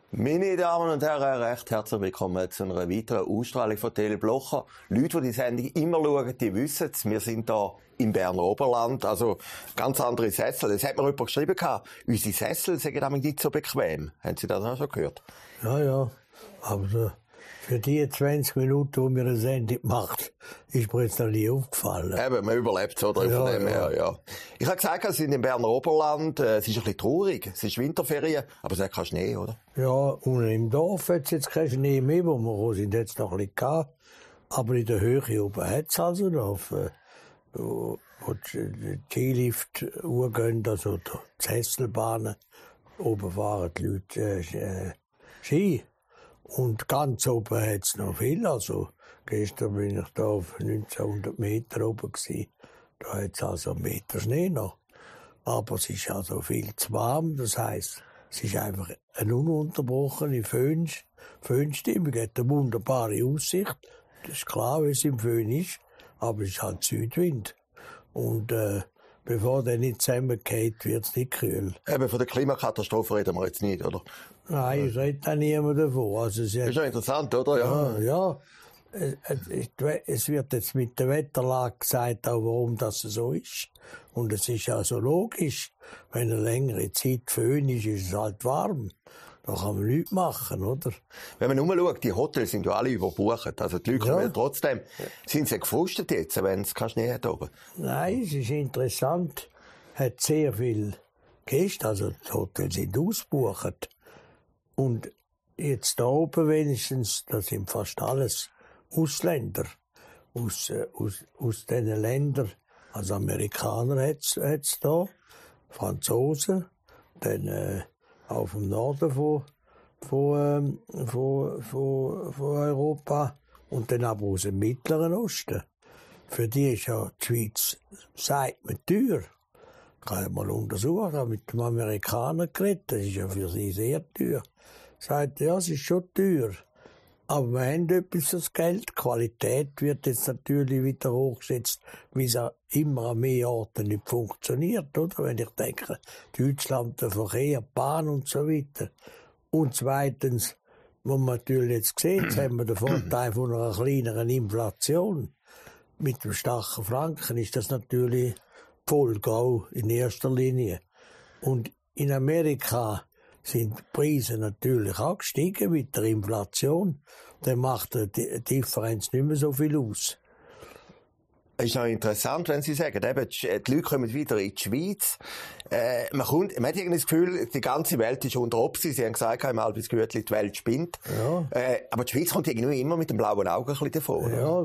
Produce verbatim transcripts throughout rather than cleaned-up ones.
Meine Damen und Herren, recht herzlich willkommen zu einer weiteren Ausstrahlung von Tele Blocher. Leute, die die Sendung immer schauen, die wissen es. Wir sind hier im Berner Oberland, also ganz andere Sessel. Das hat mir jemand geschrieben, unsere Sessel sind damit nicht so bequem. Haben Sie das auch schon gehört? Ja, ja. Aber für die zwanzig Minuten, die wir eine Sendung macht, ist mir jetzt noch nie aufgefallen. Eben, man überlebt es, oder? Ja, von dem her, ja. ja. Ich habe gesagt, wir sind im Berner Oberland. Es ist ein bisschen traurig. Es ist Winterferien, aber es hat keinen Schnee, oder? Ja, und im Dorf hat es jetzt keinen Schnee mehr, wo wir sind jetzt noch ein bisschen gehabt. Aber in der Höhe oben hat es also noch, wo, wo die Skilift hochgehen, also die Sesselbahnen, oben fahren die Leute äh, Ski. Und ganz oben hat es noch viel. Also, gestern bin ich da auf neunzehnhundert Meter oben gewesen. Da hat es also einen Meter Schnee noch. Aber es ist also viel zu warm. Das heisst, es ist einfach eine ununterbrochene Föhn, Föhnstimmung. Es hat eine wunderbare Aussicht. Das ist klar, wie es im Föhn ist. Aber es ist halt Südwind. Und, äh, bevor der nicht zusammengeht, wird es nicht kühl. Eben, von der Klimakatastrophe reden wir jetzt nicht, oder? Nein, ich rede da niemand davon. Also, es ist ja interessant, oder? Ja. Ja, ja. Es wird jetzt mit der Wetterlage gesagt, auch warum das so ist. Und es ist ja so logisch. Wenn eine längere Zeit Föhn ist, ist es halt warm. Da kann man nichts machen, oder? Wenn man umschaut, die Hotels sind ja alle überbucht. Also die Leute Ja. kommen ja trotzdem. Sind sie gefrustet jetzt, wenn es keinen Schnee hat oben? Nein, es ist interessant. Hat sehr viel Gäste, also die Hotels sind ausgebucht. Und jetzt da oben wenigstens, das sind fast alles Ausländer. Aus, äh, aus, aus diesen Ländern. Also Amerikaner hat's, hat's da. Franzosen. Dann, äh, auf dem Norden von, von, ähm, von, von, von Europa. Und dann aber aus dem Mittleren Osten. Für die ist ja die Schweiz, sagt man, teuer. Ich habe mal untersucht, habe mit dem Amerikaner geredet. Das ist ja für sie sehr teuer. Sagt, ja, es ist schon teuer. Aber wir haben etwas für das Geld. Die Qualität wird jetzt natürlich wieder hochgesetzt, wie es auch immer an mehr Orten nicht funktioniert, oder? Wenn ich denke, Deutschland, der Verkehr, Bahn und so weiter. Und zweitens, was man natürlich jetzt sieht, jetzt haben wir den Vorteil von einer kleineren Inflation. Mit dem starken Franken ist das natürlich Vollgau in erster Linie. Und in Amerika sind die Preise natürlich auch gestiegen mit der Inflation. Dann macht die Differenz nicht mehr so viel aus. Es ist noch interessant, wenn Sie sagen, eben, die Leute kommen wieder in die Schweiz. Äh, man, kommt, man hat irgendwie das Gefühl, die ganze Welt ist unter Obsi. Sie haben gesagt, im Albis Gütli, die Welt spinnt. Ja. Äh, aber die Schweiz kommt irgendwie immer mit dem blauen Auge ein bisschen davor. Ja.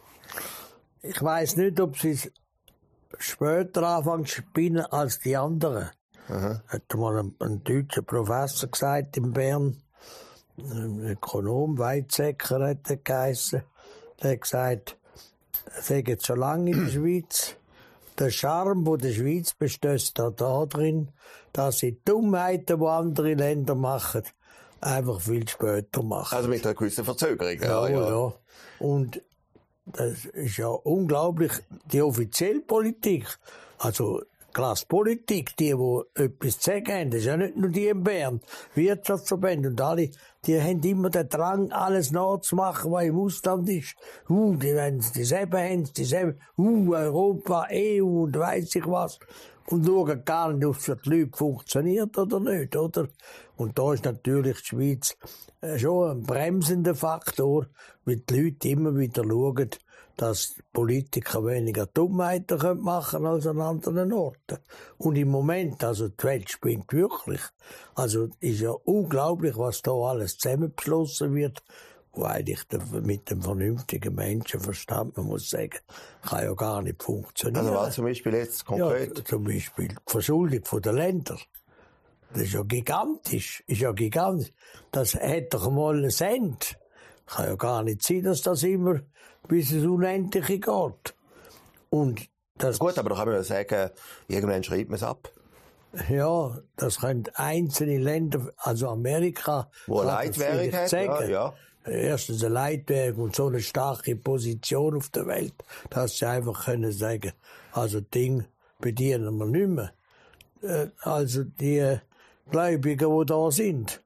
Ich weiss nicht, ob sie es später anfangen zu spinnen als die anderen. Aha. Hat mal ein, ein deutscher Professor gesagt in Bern, ein Ökonom, Weizsäcker hat er geheissen, der hat gesagt, er sei so lange in der Schweiz, der Charme, der der Schweiz besteht, da, da drin, dass sie Dummheiten, die andere Länder machen, einfach viel später machen. Also mit einer gewissen Verzögerung. Ja, ja, ja. Und das ist ja unglaublich, die offizielle Politik, also Klasspolitik, die, die etwas zu sagen haben, das ist ja nicht nur die in Bern, Wirtschaftsverbände und alle, die haben immer den Drang, alles nachzumachen, was im Ausland ist. Uh, die wollen dieselben haben, dieselben, uh, Europa, E U und weiss ich was. Und schauen gar nicht, ob es für die Leute funktioniert oder nicht, oder? Und da ist natürlich die Schweiz schon ein bremsender Faktor, weil die Leute immer wieder schauen, dass Politiker weniger Dummheiten machen können als an anderen Orten. Und im Moment, also die Welt spinnt wirklich. Also ist ja unglaublich, was da alles zusammenbeschlossen wird, wo eigentlich mit dem vernünftigen Menschenverstand, man muss sagen, kann ja gar nicht funktionieren. Also was zum Beispiel jetzt konkret? Ja, zum Beispiel die Verschuldung der Länder. Das ist ja gigantisch. Ist ja gigantisch. Das hätte doch mal einen Cent. Kann ja gar nicht sein, dass das immer bis ins Unendliche geht. Und das Gut, aber da kann man ja sagen, irgendwann schreibt man es ab. Ja, das können einzelne Länder, also Amerika, wo eine Leitwährung hat, ja, ja. Erstens eine Leitwährung und so eine starke Position auf der Welt, dass sie einfach können sagen, also Ding bedienen wir nicht mehr. Also die Gläubigen, die da sind,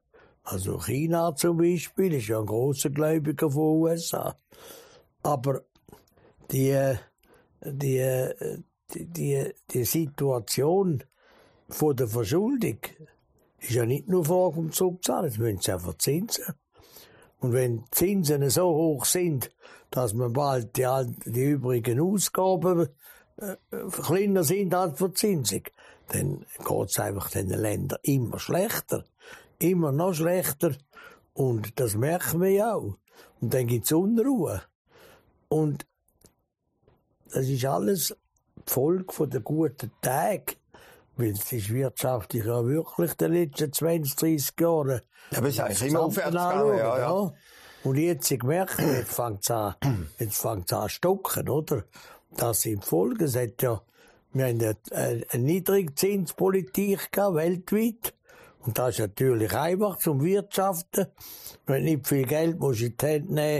Also China zum Beispiel ist ja ein grosser Gläubiger von U S A. Aber die, die, die, die, die Situation von der Verschuldung ist ja nicht nur Frage um Zurückzahlen, jetzt müssen sie einfach Zinsen. Und wenn die Zinsen so hoch sind, dass man bald die, die übrigen Ausgaben äh, kleiner sind als die Verzinsung, dann geht es einfach den Ländern immer schlechter. Immer noch schlechter. Und das merken wir ja auch. Und dann gibt es Unruhe. Und das ist alles die Folge von der guten Tage. Weil es ist wirtschaftlich ja wirklich in den letzten zwanzig, dreissig Jahren. Ja, aber es ist eigentlich immer aufwärts gegangen, ja, ja. Und jetzt gemerkt, jetzt fängt es an, jetzt fängt's an stocken, oder? Das in Folge. Es hat ja, wir haben eine, eine Niedrigzinspolitik gehabt, weltweit. Und das ist natürlich einfach zum Wirtschaften. Wenn du nicht viel Geld musst in die Hände nehmen,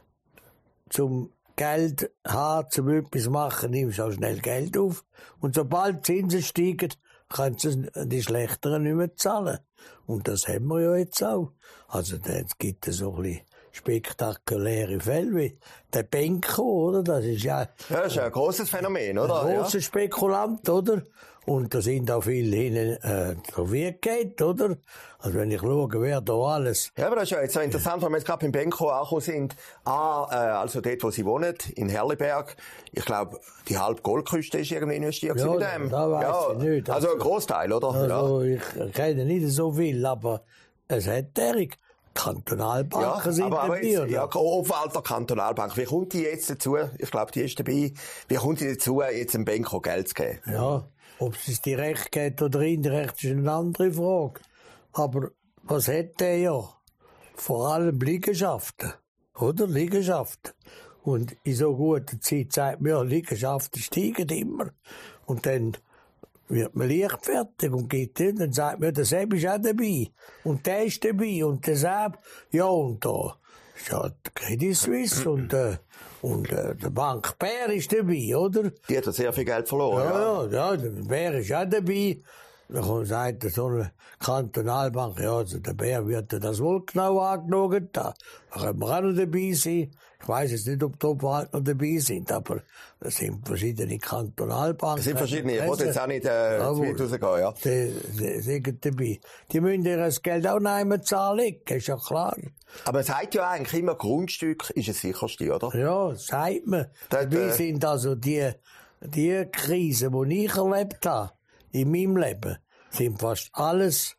zum Geld haben, zum etwas machen, nimmst du auch schnell Geld auf. Und sobald die Zinsen steigen, können sie die Schlechteren nicht mehr zahlen. Und das haben wir ja jetzt auch. Also, es gibt so ein bisschen spektakuläre Fälle wie der Benko, oder? Das ist ja, ja, das ist ja ein grosses Phänomen, oder? Ein grosser ja. Spekulant, oder? Und da sind auch viele hinten, äh, verwirrt, oder? Also wenn ich schaue, wer da alles... Ja, aber das ist ja jetzt so interessant, weil wir jetzt gerade beim Benko angekommen sind. Ah, äh, also dort, wo sie wohnen, in Herliberg. Ich glaube, die halbe Goldküste ist irgendwie investiert ja, mit dem. Da weiss ja, ich nicht. Also ein Großteil, oder? Also ja. ich kenne nicht so viel, aber es hat derig. Kantonalbanken ja, sind aber, aber dabei, jetzt, oder? Ja, Obwalter Kantonalbank. Wie kommt die jetzt dazu? Ich glaube, die ist dabei. Wie kommt die dazu, jetzt dem Benko Geld zu geben? Ja, ob es direkt geht oder indirekt, ist eine andere Frage. Aber was hat der ja? Vor allem Liegenschaften. Oder? Liegenschaften. Und in so guter Zeit sagt man ja, Liegenschaften steigen immer. Und dann wird man leichtfertig und geht hin, dann sagt man, der Sepp ist auch dabei. Und der ist dabei. Und der Sepp, ja, und da ist ja die Credit Suisse und, äh, und äh, der Bank Bär ist dabei, oder? Die hat ja sehr viel Geld verloren. Ja, ja, ja, der Bär ist auch dabei. Dann sagt so eine Kantonalbank, ja, also der Bär wird das wohl genau angeschaut. Da können wir auch noch dabei sein. Ich weiss jetzt nicht, ob die Obwalter noch dabei sind, aber es sind verschiedene Kantonalbanken. Es sind verschiedene, ich wollte jetzt auch nicht äh, ja, zu weit rausgehen, ja. Die, die sind dabei. Die müssen ihr das Geld auch noch einmal zahlen, ist ja klar. Aber es sagt ja eigentlich immer, Grundstück ist das sicherste, oder? Ja, sagt man. Das, dabei äh, sind also die, die Krisen, die ich erlebt habe, in meinem Leben, sind fast alles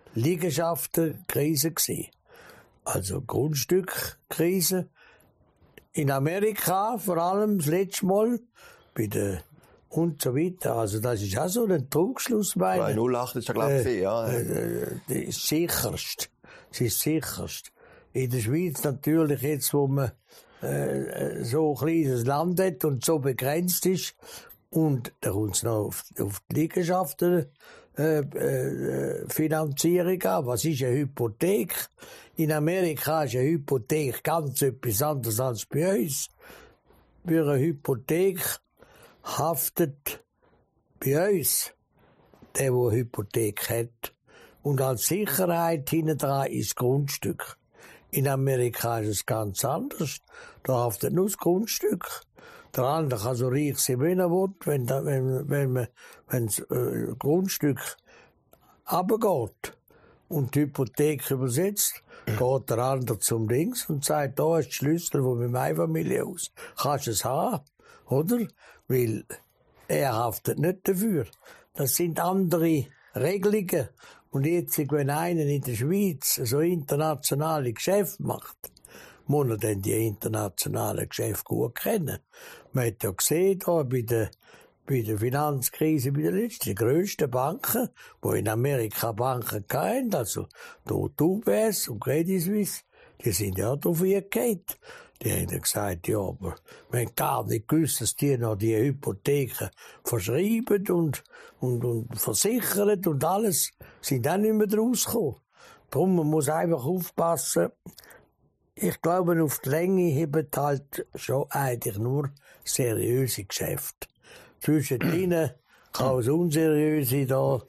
Liegenschaften-Krisen gewesen. Also Grundstückkrisen. In Amerika vor allem das letzte Mal, bei der und so weiter. Also das ist auch so ein Trugschluss, meine ich. null acht ist ja, glaube ich, äh, ja. Äh, das ist sicherst. Das ist sicherst. In der Schweiz natürlich jetzt, wo man äh, so ein kleines Land hat und so begrenzt ist, und da kommt es noch auf, auf die Liegenschaften äh, äh, Finanzierung an. Was ist eine Hypothek? In Amerika ist eine Hypothek ganz etwas anderes als bei uns. Für eine Hypothek haftet bei uns der, der eine Hypothek hat. Und als Sicherheit hinten dran ist das Grundstück. In Amerika ist es ganz anders. Da haftet nur das Grundstück. Der andere kann so reich sein, wenn er will, wenn, da, wenn, wenn, man, wenn das äh, Grundstück runtergeht und die Hypothek übersetzt, geht der andere zum Links und sagt, da ist der Schlüssel von meinem Einfamilienhaus. Kannst du es haben, oder? Weil er haftet nicht dafür. Das sind andere Regelungen. Und jetzt, wenn einer in der Schweiz so internationale Geschäfte macht, muss er dann die internationalen Geschäfte gut kennen. Man hat ja gesehen, da bei der, bei der Finanzkrise, bei der letzten, die grössten Banken, die in Amerika Banken hatten, also die U B S und Credit Suisse, die sind ja drauf eingegangen. Die haben dann gesagt, ja, aber wir haben gar nicht gewusst, dass die noch die Hypotheken verschreiben und, und, und versichern und alles, sind auch nicht mehr rausgekommen. Darum, man muss einfach aufpassen. Ich glaube, auf die Länge haben halt schon eigentlich nur seriöse Geschäfte. Zwischen ihnen kann es unseriöse da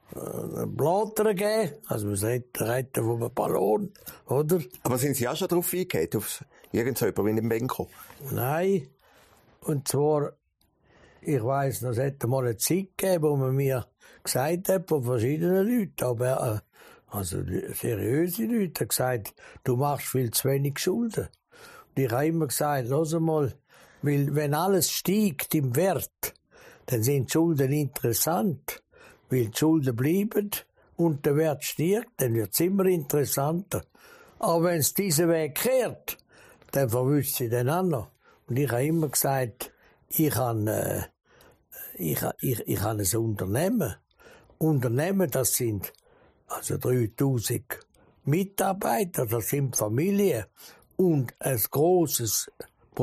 einen Blatter geben, also man sagt, retten von einem Ballon, oder? Aber sind Sie auch schon drauf eingegangen, auf irgendjemanden wie in Benko? Nein. Und zwar, ich weiss noch, es hätte mal eine Zeit gegeben, wo man mir gesagt hat, von verschiedenen Leuten, aber, äh, also seriöse Leute, haben gesagt, du machst viel zu wenig Schulden. Und ich habe immer gesagt, lass mal, weil wenn alles steigt im Wert, dann sind die Schulden interessant. Weil die Schulden bleiben und der Wert steigt, dann wird es immer interessanter. Aber wenn es diesen Weg kehrt, dann verwüsst sie den anderen. Und ich habe immer gesagt, ich habe, äh, ich, ich, ich habe ein Unternehmen. Unternehmen, das sind also dreitausend Mitarbeiter, das sind Familien und ein grosses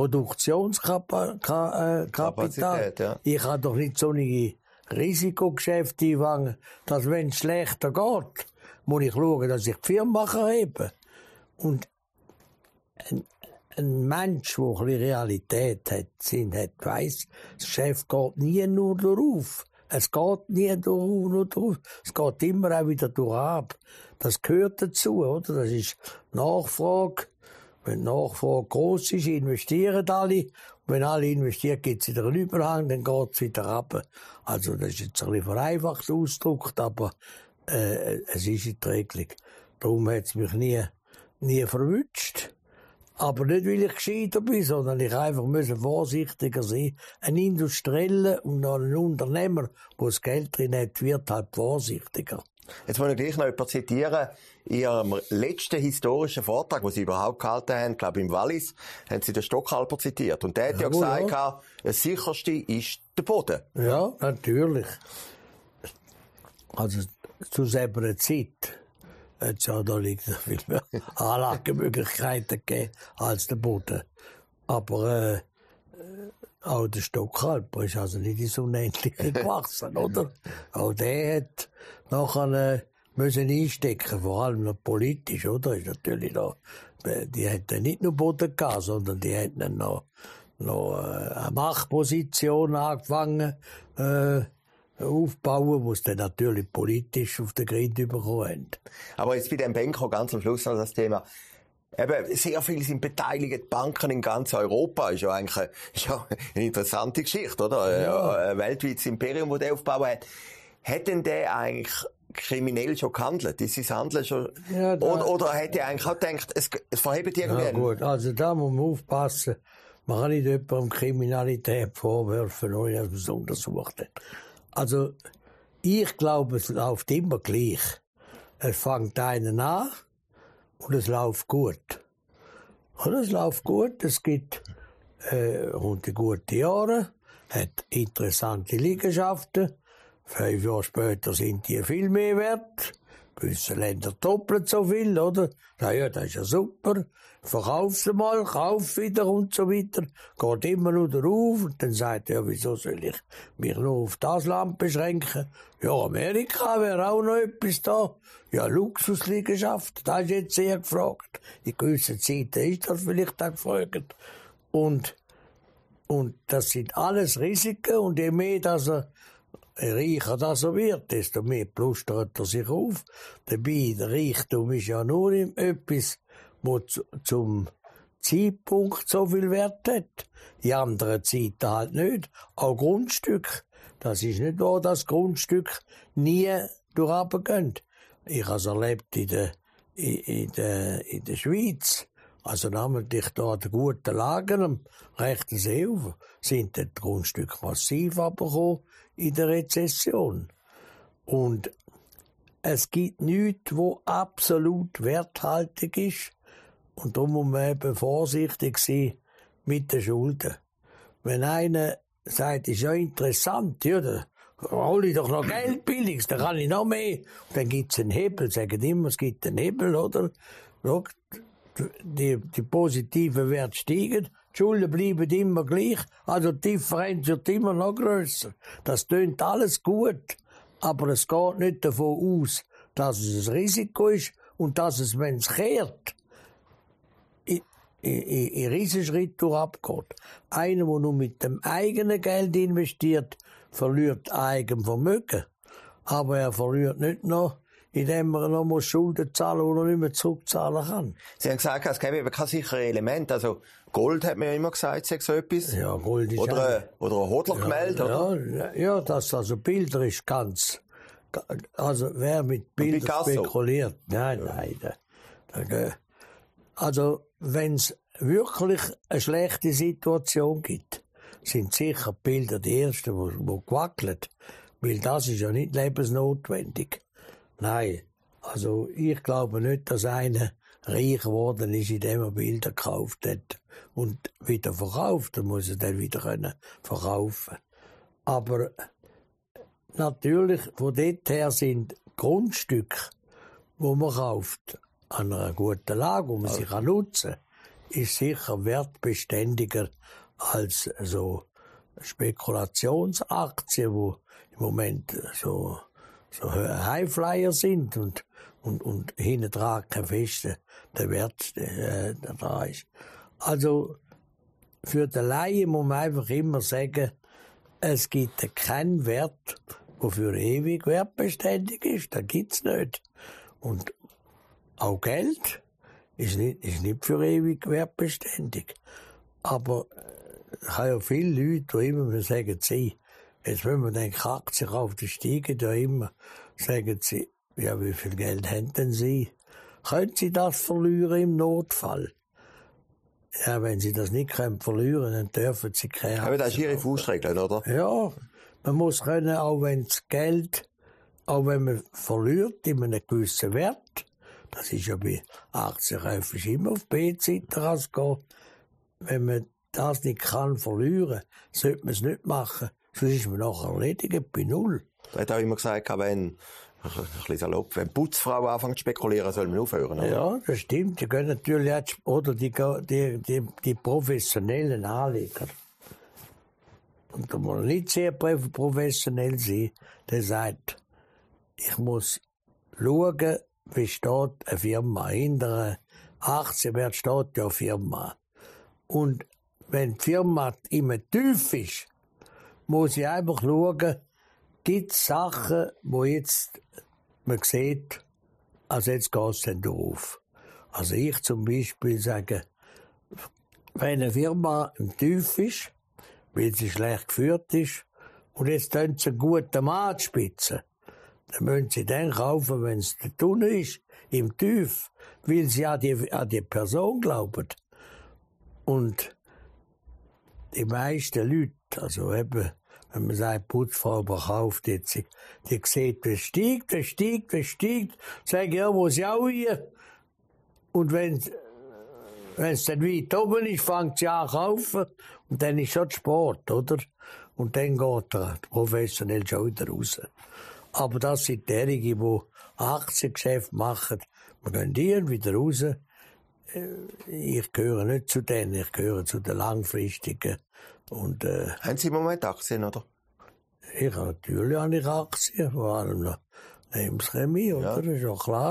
Produktionskapital. Ja. Ich habe doch nicht so eine Risikogeschäfte einfangen, dass wenn es schlechter geht, muss ich schauen, dass ich die Firma hebe. Und ein, ein Mensch, der ein bisschen Realität hat, sind, hat, weiss, das Geschäft geht nie nur darauf. Es geht nie durch, nur durch. Es geht immer auch wieder durch ab. Das gehört dazu, oder? Das ist Nachfrage. Wenn die Nachfrage gross ist, investieren alle. Und wenn alle investieren, gibt es wieder einen Überhang, dann geht es wieder ab. Also, das ist jetzt ein bisschen vereinfacht ausgedrückt, aber äh, es ist erträglich. Darum hat es mich nie, nie verwünscht. Aber nicht, weil ich gescheiter bin, sondern ich einfach müssen vorsichtiger sein. Ein Industrieller und ein Unternehmer, der das Geld drin hat, wird halt vorsichtiger. Jetzt muss ich gleich noch jemanden zitieren. In Ihrem letzten historischen Vortrag, den Sie überhaupt gehalten haben, glaube ich im Wallis, haben Sie den Stockhalper zitiert. Und der hat ja, ja gesagt, ja. Das Sicherste ist der Boden. Ja, natürlich. Also zu selber Zeit hat es ja da nicht viel mehr Anlagemöglichkeiten gegeben als der Boden. Aber äh, auch der Stockhalper ist also nicht ins Unendliche gewachsen, oder? Auch der hat nachher äh, müssen einstecken, vor allem noch politisch, oder? Ist natürlich noch, die hätten nicht nur Boden gehabt, sondern die hätten noch, noch äh, eine Machtposition angefangen äh, aufbauen, wo es dann natürlich politisch auf den Grind bekommen haben. Aber jetzt bei dem Benko ganz am Schluss noch das Thema. Eben, sehr viele sind beteiligt, Banken in ganz Europa. Ist ja eigentlich eine, ist ja eine interessante Geschichte, oder? Ja. Ein weltweites Imperium, das der aufgebaut hat. Hat denn der eigentlich kriminell schon gehandelt? Ist sein Handeln schon, ja, oder, oder hat er eigentlich auch gedacht, es, es verhebt irgendwann? Ja gut, also da muss man aufpassen. Man kann nicht jemandem Kriminalität vorwerfen, ohne dass man es untersucht hat. Also, ich glaube, es läuft immer gleich. Es fängt einen an und es läuft gut. Und es läuft gut, es gibt äh, gute Jahre, hat interessante Liegenschaften. Fünf Jahre später sind die viel mehr wert. Gewisse Länder doppelt so viel, oder? Na ja, das ist ja super. Verkauf sie mal, kauf wieder und so weiter. Geht immer nur drauf. Und dann sagt er, ja, wieso soll ich mich nur auf das Land beschränken? Ja, Amerika wäre auch noch etwas da. Ja, Luxusliegenschaft, das ist jetzt sehr gefragt. In gewissen Zeiten ist das vielleicht auch gefragt. Und, und das sind alles Risiken. Und je mehr, dass er Je reicher das er wird, desto mehr plustert er sich auf. Dabei, der Reichtum ist ja nur etwas, das zum Zeitpunkt so viel Wert hat. Die anderen Zeiten halt nicht. Auch Grundstück. Das ist nicht wahr, dass Grundstück nie durchgehen. Ich habe es erlebt in der, in der, in der Schweiz. Also namentlich da an den guten Lagen am rechten Seeufer sind die Grundstücke massiv abgekommen in der Rezession. Und es gibt nichts, wo absolut werthaltig ist. Und darum muss man eben vorsichtig sein mit den Schulden. Wenn einer sagt, ist ja interessant, ja, dann hole ich doch noch Geld billig, dann kann ich noch mehr. Und dann gibt es einen Hebel, sagen immer, es gibt einen Hebel, oder? Schau, Die, die positiven Werte steigen, die Schulden bleiben immer gleich, also die Differenz wird immer noch grösser. Das tönt alles gut, aber es geht nicht davon aus, dass es ein Risiko ist und dass es, wenn es kehrt, in, in, in Riesenschritt durchabgeht. Einer, der nur mit dem eigenen Geld investiert, verliert Eigenvermögen. Aber er verliert nicht noch, indem er noch mal Schulden zahlen oder nicht mehr zurückzahlen kann. Sie haben gesagt, es gäbe eben kein sicheres Element. Also Gold hat man ja immer gesagt, sei so etwas. Ja, Gold ist oder, ein, oder ein Hodlergemälde, ja, oder? Ja, ja, das also Bilder ist ganz... Also wer mit Bildern spekuliert... Nein, nein. Da, da, also wenn es wirklich eine schlechte Situation gibt, sind sicher die Bilder die ersten, die, die gewackeln. Weil das ist ja nicht lebensnotwendig. Nein, also ich glaube nicht, dass einer reich geworden ist, indem er Bilder gekauft hat und wieder verkauft. Dann muss er dann wieder können verkaufen. Aber natürlich, von dort her sind Grundstücke, die man kauft, an einer guten Lage, wo man sie kann nutzen kann, ist sicher wertbeständiger als so Spekulationsaktien, die im Moment so, so Highflyer sind und, und, und hinten dran kein fester der Wert äh, da ist. Also, für den Laien muss man einfach immer sagen, es gibt keinen Wert, der für ewig wertbeständig ist. Das gibt's nicht. Und auch Geld ist nicht, ist nicht für ewig wertbeständig. Aber ich habe ja viele Leute, die immer sagen, sie, jetzt wenn man den Aktien kauft, die steigen ja immer, sagen sie, ja, wie viel Geld haben denn sie? Können sie das verlieren im Notfall? Ja, wenn sie das nicht können verlieren, dann dürfen sie keine Aktien. Aber das ist ihre Faustregel, oder? Ja, man muss können, auch wenn das Geld, auch wenn man verliert in einem gewissen Wert, das ist ja bei Aktienkäufen immer auf B-Seite gehen, wenn man das nicht kann verlieren, sollte man es nicht machen, sonst ist man nachher erledigt bei Null. Er hat auch immer gesagt, wenn, ein bisschen salopp, wenn Putzfrauen anfangen zu spekulieren, soll man aufhören, oder? Ja, das stimmt. Die können natürlich auch, oder die, die, die, die professionellen Anleger. Und da muss nicht sehr professionell sein, der sagt, ich muss schauen, wie steht eine Firma. Hinter einer Aktienwert steht ja eine Firma. Und wenn die Firma immer tief ist, muss ich einfach schauen, gibt es Sachen, wo jetzt man sieht, also jetzt geht es dann auf. Also ich zum Beispiel sage, wenn eine Firma im Tief ist, weil sie schlecht geführt ist, und jetzt tun sie einen guten Mann spitzen, dann müssen sie den kaufen, wenn es der Tunnel ist, im Tief, weil sie an die, an die Person glauben. Und die meisten Leute, also eben, wenn man sagt, Putzfrau kauft jetzt, die, die sieht, das steigt, das steigt, das steigt, sagen, ja, wo sie auch hier. Und wenn wenn es dann weit oben ist, fängt sie an zu kaufen, und dann ist schon Sport, oder? Und dann geht er professionell schon wieder raus. Aber das sind diejenigen, die Aktiengeschäfte machen, wir gehen die wieder raus. Ich gehöre nicht zu denen, ich gehöre zu den Langfristigen. Und, äh, haben Sie im Moment Aktien, oder? Ich habe natürlich habe ich Aktien, vor allem noch Lebenschemie, oder? Ja. Das ist auch klar.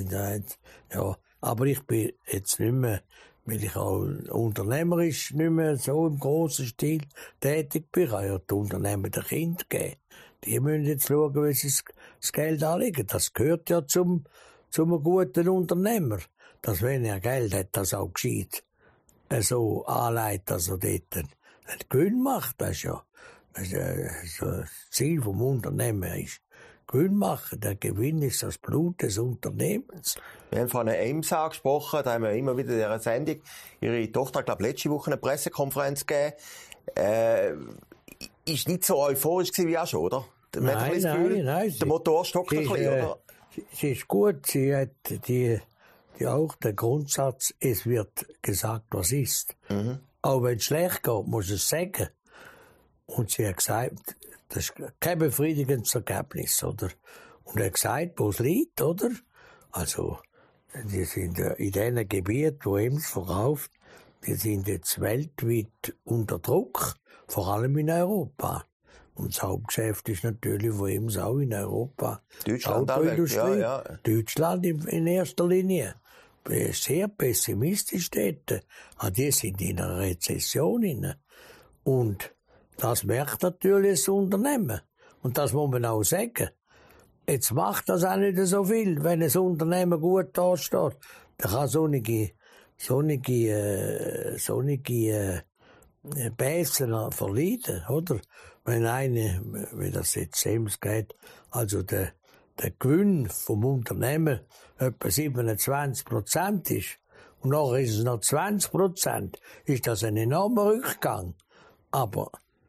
Ja. Aber ich bin jetzt nicht mehr, weil ich auch unternehmerisch nicht mehr so im grossen Stil tätig bin. Ich habe ja die Unternehmen den Kindern gegeben. Die müssen jetzt schauen, wie sie das Geld anlegen. Das gehört ja zum, zum guten Unternehmer. Dass wenn er Geld hat, das auch gescheit so anlegt, dass er dort einen Gewinn macht. Das ist ja das, ist ja das Ziel vom Unternehmer ist. Gewinn machen. Der Gewinn ist das Blut des Unternehmens. Wir haben von einer E M S A gesprochen, da haben wir immer wieder in dieser Sendung. Ihre Tochter hat, glaube ich, letzte Woche eine Pressekonferenz gegeben. Äh, ist nicht so euphorisch gewesen wie auch schon, oder? Nein, nein, nein. Der Motor stockt ein bisschen, oder? Sie, sie ist gut. Sie hat die, die auch den Grundsatz, es wird gesagt, was ist. Mhm. Auch wenn es schlecht geht, muss es sagen. Und sie hat gesagt, das ist kein befriedigendes Ergebnis, oder? Und er hat gesagt, wo es liegt, oder? Also, die sind in diesen Gebieten, wo E M S verkauft, die sind jetzt weltweit unter Druck, vor allem in Europa. Und das Hauptgeschäft ist natürlich von E M S auch in Europa. Deutschland, Autoindustrie. Ja, ja. Deutschland in, in erster Linie. Sehr pessimistisch dort. Die sind in einer Rezession inne. Und das merkt natürlich das Unternehmen. Und das muss man auch sagen. jetzt macht das auch nicht so viel, wenn ein Unternehmen gut dasteht. Dann kann sonnige, sonnige, äh, sonnige äh, Bässe verleiden, oder? Wenn eine, wie das jetzt Ems geht, also der, der Gewinn vom Unternehmen etwa siebenundzwanzig Prozent ist, und nachher ist es noch zwanzig Prozent, ist das ein enormer Rückgang. Aber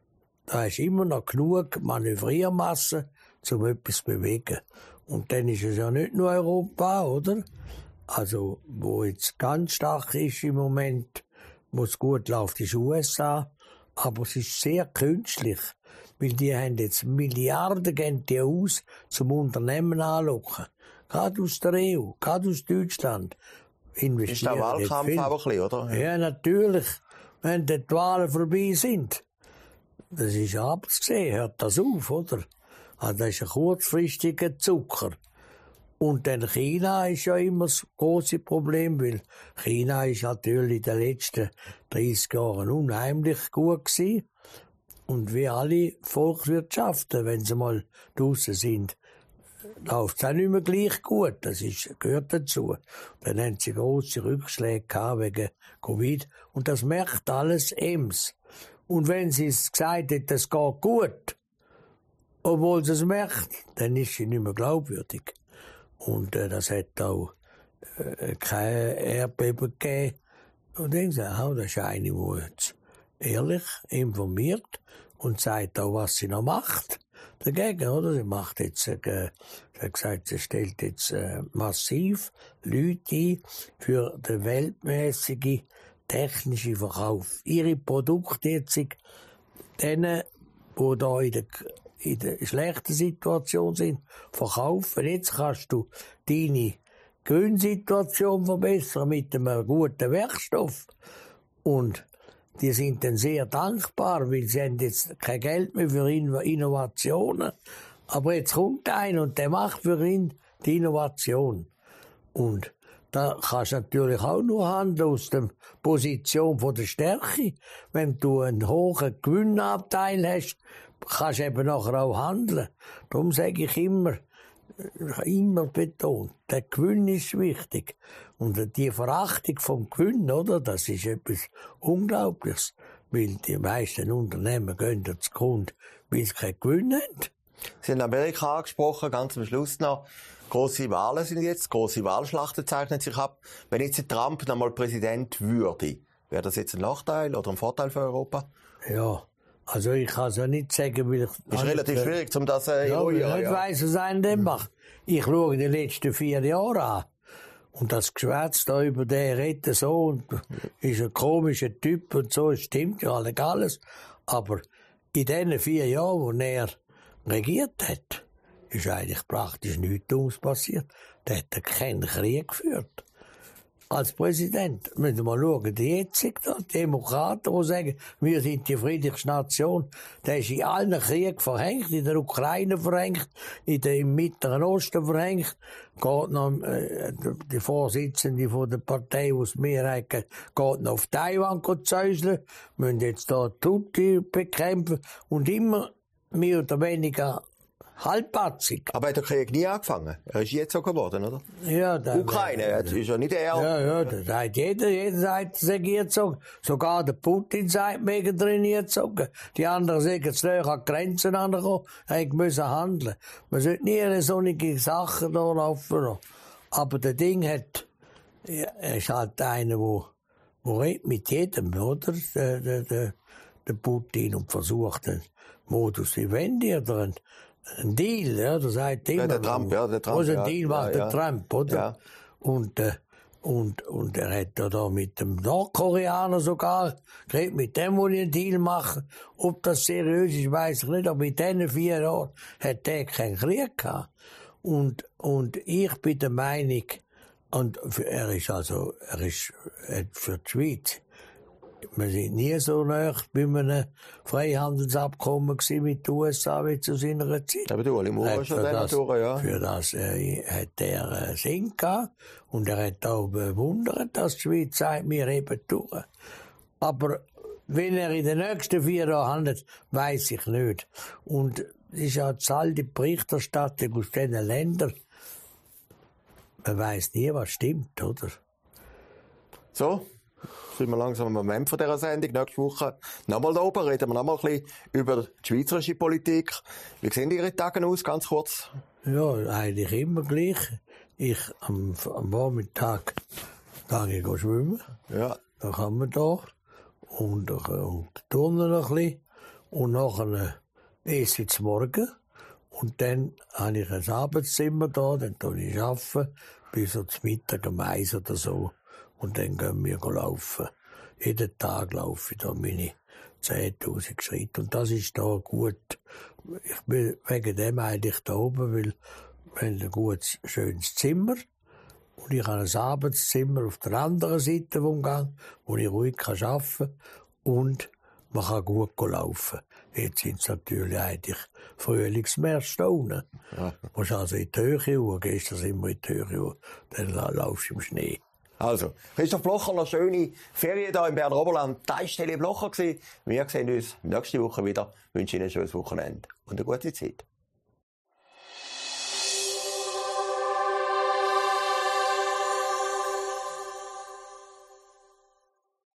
da ist immer noch genug Manövriermasse, um etwas zu bewegen. Und dann ist es ja nicht nur Europa, oder? Also, wo jetzt ganz stark ist im Moment, wo es gut läuft, ist U S A. Aber es ist sehr künstlich, weil die haben jetzt Milliarden gehen die aus zum Unternehmen anlocken. Gerade aus der E U, gerade aus Deutschland. Ist der Wahlkampf auch ein bisschen, oder? Ja, natürlich. Wenn die Wahlen vorbei sind. Das ist abzusehen, hört das auf, oder? Also das ist ein kurzfristiger Zucker. Und dann China ist ja immer das große Problem, weil China ist natürlich in den letzten dreißig Jahren unheimlich gut gewesen. Und wie alle Volkswirtschaften, wenn sie mal draussen sind, läuft es auch nicht mehr gleich gut. Das ist, gehört dazu. Dann haben sie grosse Rückschläge gehabt wegen Covid. Und das merkt alles Ems. Und wenn sie es gesagt hat, das geht gut, obwohl sie es merkt, dann ist sie nicht mehr glaubwürdig. Und äh, das hat auch äh, kein Erdbeben gegeben. Und dann gesagt, oh, das ist eine, die jetzt ehrlich informiert und sagt auch, was sie noch macht. Dagegen, oder? Sie macht jetzt, äh, sie hat gesagt, sie stellt jetzt äh, massiv Leute ein für den weltmäßigen technischen Verkauf. Ihre Produkte jetzt, denen, die da in der, in der schlechten Situation sind, verkaufen. Jetzt kannst du deine Gewinnsituation verbessern mit einem guten Werkstoff. Und die sind dann sehr dankbar, weil sie haben jetzt kein Geld mehr für Innovationen. Aber jetzt kommt einer und der macht für ihn die Innovation. Und da kannst du natürlich auch nur handeln aus der Position von der Stärke. Wenn du einen hohen Gewinnanteil hast, kannst du eben nachher auch handeln. Darum sage ich immer, immer betont, der Gewinn ist wichtig. Und die Verachtung vom Gewinn, oder, das ist etwas Unglaubliches. Weil die meisten Unternehmen gehen zu Grund, weil sie keinen Gewinn haben. Sie haben Amerika angesprochen, ganz am Schluss noch. Grosse Wahlen sind jetzt, grosse Wahlschlachten zeichnen sich ab. Wenn jetzt Trump noch mal Präsident würde, wäre das jetzt ein Nachteil oder ein Vorteil für Europa? Ja, also ich kann es ja nicht sagen, weil ich... Ist relativ schwierig, um das äh, ja, eruieren. Ja, ich nicht weiss, was einen dem macht. Ich schaue die letzten vier Jahre an. Und das Geschwätz da über den redet so und ist ein komischer Typ und so, stimmt ja alles. Aber in diesen vier Jahren, wo er regiert hat, ist eigentlich praktisch nichts Dummes passiert. Der hat keinen Krieg geführt. Als Präsident müssen wir mal schauen, die jetzigen Demokraten, die sagen, wir sind die friedlichste Nation, der ist in allen Kriegen verhängt, in der Ukraine verhängt, in der, im Mittleren Osten verhängt, geht noch, äh, die Vorsitzende von der Partei aus der Mehrheit geht noch auf Taiwan zäuseln, müssen jetzt da Tutsi bekämpfen und immer mehr oder weniger halbpatzig. Aber hat der Krieg nie angefangen? Er ist jetzt so geworden, oder? Ja, da, Ukraine, das ist ja nicht er. Ja, ja, das sagt jeder, jeder sagt, es sei gezogen. Sogar der Putin sagt, mega drin gezogen. Die anderen sagen, es näher an Grenzen angekommen, ich müssen handeln. Man sollte nie solche Sachen da laufen. Aber der Ding hat, er ist halt einer, der, der redet mit jedem, oder? Der, der, der, der Putin und versucht den Modus vivendi oder ein Ein Deal, ja, das heißt immer. Ja, der Trump, ja, der Trump. Was ein ja, Deal macht ja, der ja. Trump, oder? Ja. Und, äh, und, und er hat ja da mit dem Nordkoreaner sogar geredet, mit dem will ich einen Deal machen. Ob das seriös ist, weiss ich nicht, aber in diesen vier Jahren hat der keinen Krieg gehabt. Und, und ich bin der Meinung, und für, er ist also, er ist äh, für die Schweiz, wir sind nie so nah bei einem Freihandelsabkommen mit den U S A wie zu seiner Zeit. Aber du, alle Mauer schon dann durch, ja. Für das äh, hat er äh, Sinn gehabt. Und er hat auch bewundert, dass die Schweiz sagt, wir heben durch. Aber wenn er in den nächsten vier Jahren handelt, weiss ich nicht. Und ist ja die alte Berichterstattung aus diesen Ländern. Man weiss nie, was stimmt, oder? So, sind wir langsam am Moment von dieser Sendung. Nächste Woche nochmal da oben, reden wir nochmal ein bisschen über die schweizerische Politik. Wie sehen Ihre Tage aus, ganz kurz? Ja, eigentlich immer gleich. Ich am, am Vormittag gehe ich schwimmen. Ja. Dann kann man da. Und, und turnen ein bisschen. Und nachher esse ich zum Morgen. Und dann habe ich ein Arbeitszimmer da, dann arbeite ich arbeiten, bis so zum Mittag um eins oder so. Und dann gehen wir laufen. Jeden Tag laufe ich da meine zehntausend Schritte. Und das ist da gut. Ich bin wegen dem eigentlich da oben, weil wir haben ein gutes, schönes Zimmer. Und ich habe ein Arbeitszimmer auf der anderen Seite vom Gang, wo ich ruhig arbeiten kann. Und man kann gut laufen. Jetzt sind es natürlich eigentlich Frühlingsmärkte da unten. Ja. Du musst also in die Höhe hoch, gehst du immer in die Höhe hoch, dann laufst du im Schnee. Also, Christoph Blocher, noch schöne Ferien hier im Berner Oberland. Das war Tele Blocher. Wir sehen uns nächste Woche wieder. Ich wünsche Ihnen ein schönes Wochenende und eine gute Zeit.